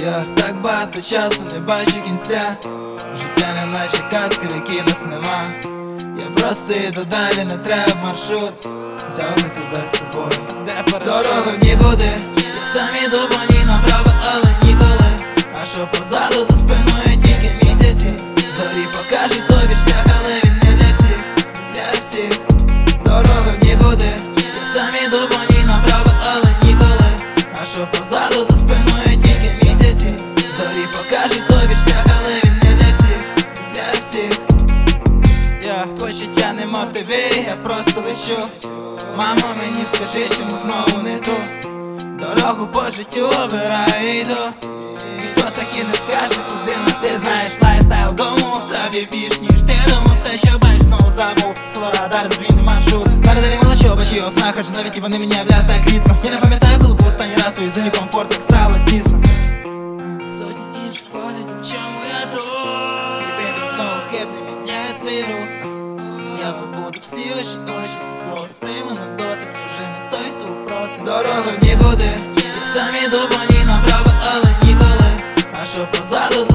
Я так багато часу не бачу кінця. Життя не наче казки, в якій нас нема. Я просто йду далі, не треба маршрут. Взяв би тебе з собою, де дорога в нікуди. Я сам іду по ній направо, але ніколи. А що позаду за спиною тільки місяці. Зорі покажуть тобі шлях, але він не для всіх, для всіх. Дорога в нікуди. Я сам іду по ній направо, але ніколи. А що позаду за спиною тільки місяці. Зорі покажуть тобі шлях, але він не для всіх, для всіх. Я почуття нема в вірі, я просто лечу. Мамо, мені скажи, чому знову не ту дорогу по життю обираю і йду. Ніхто так і не скаже, куди нас всі знаєш. Лайфстайл гому в траві більш ніж ти думав. Все, що бачиш, знову забув. Село радар, не зміни маршрут. Передалі молочу, бачи ознак, хоч навіть і вони мене вляз так рідко. Я не пам'ятаю, коли був останній раз твою зоні комфорт, так стало тісно. Сотні інших поглядів, чому я тут? І вибір знову хибне, міняє свій рух. Я забуду всі ваші очі, все слово сприйму на дотик. Я вже не той, хто впроти. Дорога в нікуди. Я сам іду по ній направо, але ніколи. А що позаду